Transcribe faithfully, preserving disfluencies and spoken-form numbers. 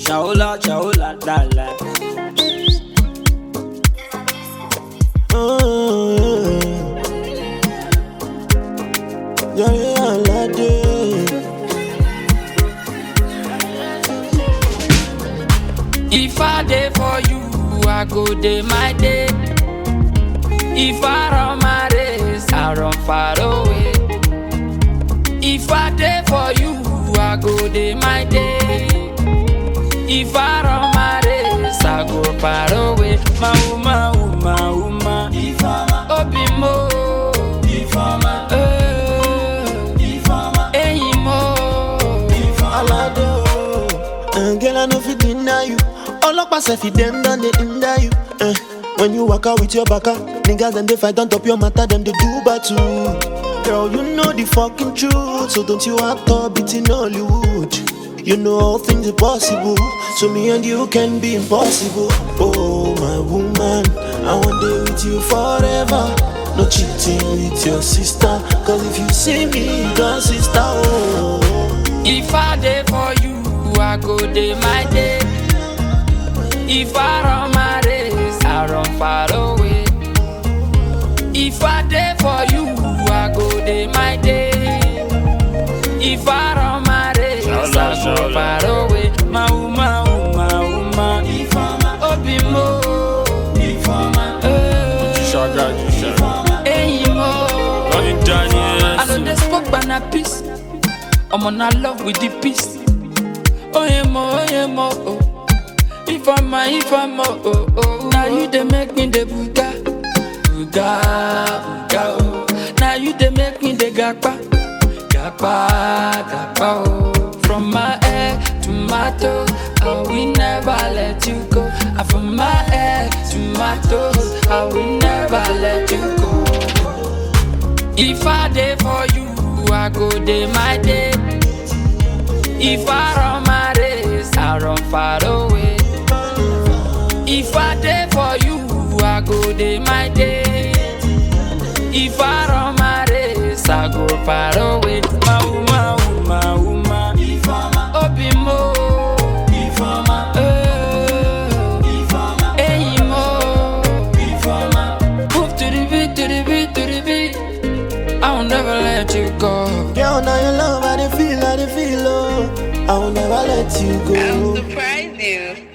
Shaola, shaola, la la. Oh, yeah, yeah, la day. If I dey for you, I go dey my day. If I run my race, I run far away. If I dey for you, I go dey my day. If I run my race, I go far away. Ma uma, uma, uma. Obimo. Eh. Eyimo. Alado. Uh, girl, I know fi deny you. All up pass if them done they hinder you. Uh, when you walk out with your back, niggas them they fight on top your matter, them they do battle. Girl, you know the fucking truth, so don't you act up it in Hollywood. You know all things are possible, so me and you can be impossible. Oh my woman, I want to be with you forever. No cheating with your sister, cause if you see me, you got sister. Oh. If I dey for you, I go dey my day. If I run my race, I run far away. If I dey for you, I go dey my day. If I run my race, I go far away. Ma uma, uma, uma. Obimo. Eyimo. I know they spoke by na peace. I'm on a love with the peace. Oh yeah, mo, oh yeah, mo, oh. If I'm a, if I'm a, oh, oh. Now you they make me the buga, buga, buga, oh. Now you they make me the gapa, gapa, gapa, oh. From my head to my toe, I will never let you go. And from my head to my toes, I will never let you go. If I dey for you, I go dey my day. If I run my race, I run far away. If I dey for you, I go dey my day. If I run my race, I go far away. Ma uma, uma, uma. Obimo. Eh. Eyimo. Move to the beat, to the beat, to the beat. I will never let you go. Girl, now your love, I dey feel, I dey feel, oh. I will never let you go. I'll surprise you.